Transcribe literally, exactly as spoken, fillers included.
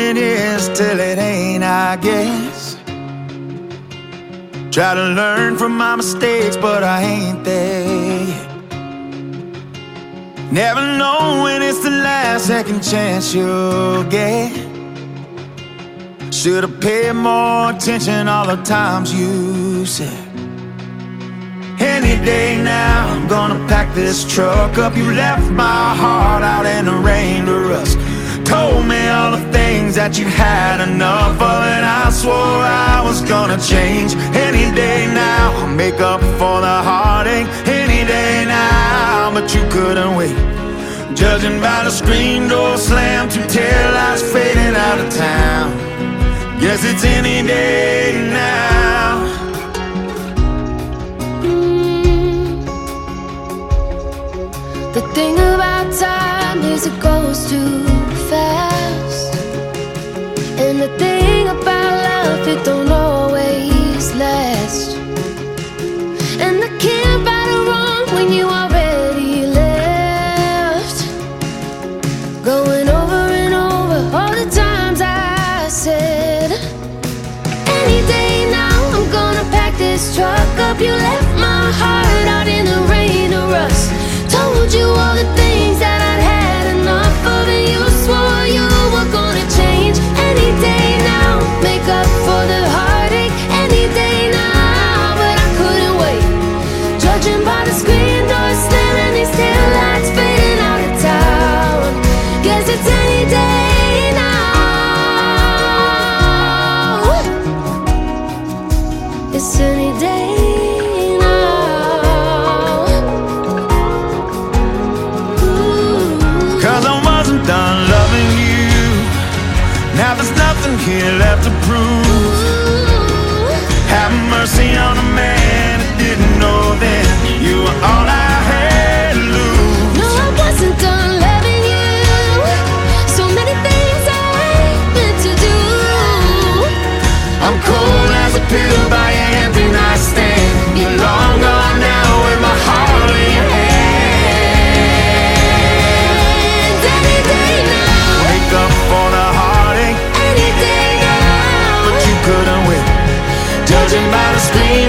it is till it ain't, I guess. Try to learn from my mistakes, but I ain't there yet. Never know when it's the last second chance you'll get. Should've paid more attention all the times you said. Any day now, I'm gonna pack this truck up. You left my heart out in the rain to rust. Told me all the things that you had enough of, and I swore I was gonna change. Any day now, I'll make up for the heartache. Any day now, but you couldn't wait. Judging by the screen door slam, two taillights fading out of town. Guess it's any day now. mm. The thing about time is it goes too fast, and the thing about love, it don't always last. And I can't right or wrong when you already left. Going over and over all the times I said, any day now I'm gonna pack this truck up. You left my heart out in the rain or rust. Told you all the things that I'd had enough of, and you swore you were gonna change. Any day now, make up for the heartache. Any day now, but I couldn't wait. Judging by the screen door slamming, these taillights fading out of town. Guess it's any day now. It's any day. Done loving you. Now there's nothing here left to prove. Have mercy on a man who didn't know then you were all I had to lose. No, I wasn't done loving you. So many things I meant to do. I'm cold as a pillow by your empty nightstand. You're long gone now with my heart in your hand. Up for the heartache, any day now, but you couldn't win. Judging by the screen